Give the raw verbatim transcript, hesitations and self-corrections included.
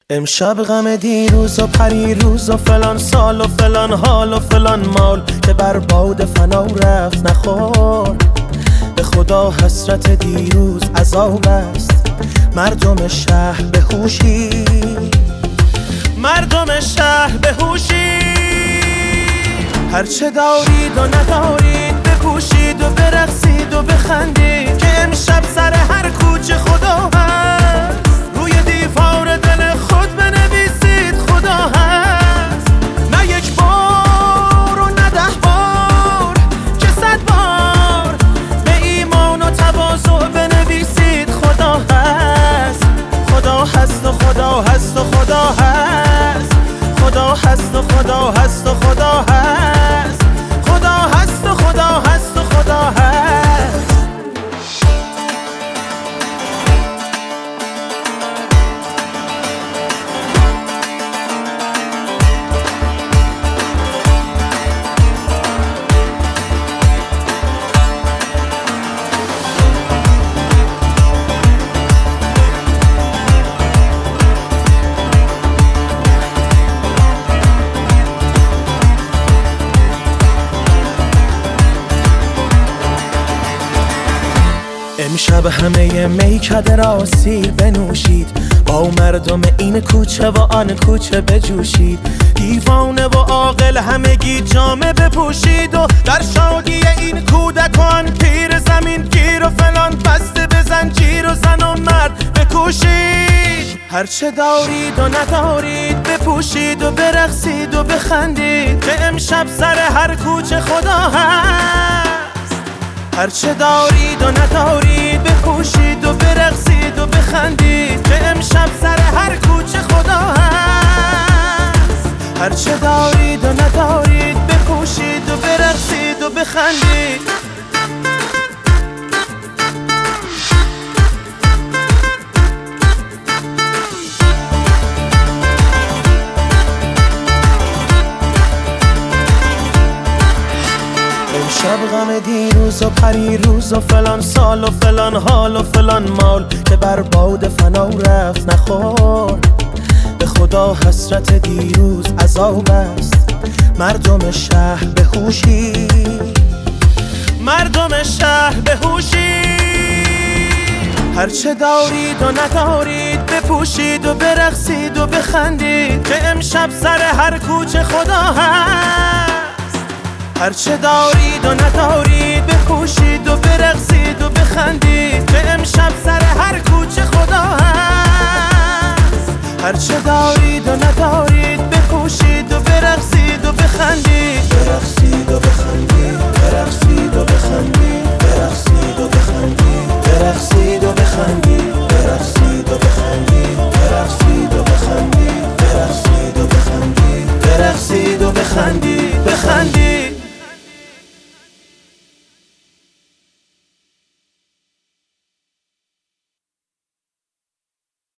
امشب غم دیروز و پریروز و فلان سال و فلان حال و فلان مال که بر باد فنا رفت نخورد. به خدا حسرت دیروز عذاب است. مردم شهر به هوشی، مردم شهر به هوشی، هرچه دارید و ندارید بپوشید و برقصید و بخندید که امشب سر هر کوچه خدا هست. روی دیوار دل خود بنویسید خدا هست. نه یک بار و نه ده بار که صد بار به ایمان و تواضع بنویسید خدا هست. خدا هست و خدا هست و خدا هست. خدا هست و خدا هست و خدا هست. خدا هست و خدا هست و خدا هست. امشب همه میکده را سیر بنوشید، با مردم این کوچه و آن کوچه بجوشید. دیوانه و عاقل همگی جامه بپوشید و در شادی این کودک و آن پیر زمین گیر و فلان بسته به زنجیر و زن و مرد بکوشید. هرچه دارید و ندارید بپوشید و برقصید و بخندید که امشب سر هر کوچه خدا هست. هرچه دارید و ندارید بپوشید و برقصید و بخندید که امشب سر هر کوچه خدا هست. هرچه دارید و ندارید بپوشید و برقصید و بخندید. امشب غم دیروز و پریروز و فلان سال و فلان حال و فلان مال که بر باد فنا رفت نخورد. به خدا حسرت دیروز عذاب است. مردم شهر به هوشی، مردم شهر به هوشی، هرچه دارید و ندارید بپوشید و برقصید و بخندید که امشب سر هر کوچه خدا هست. هرچه دارید و ندارید بپوشید و برقصید و بخندید که امشب سر هر کوچه خدا هست. هرچه دارید و ندارید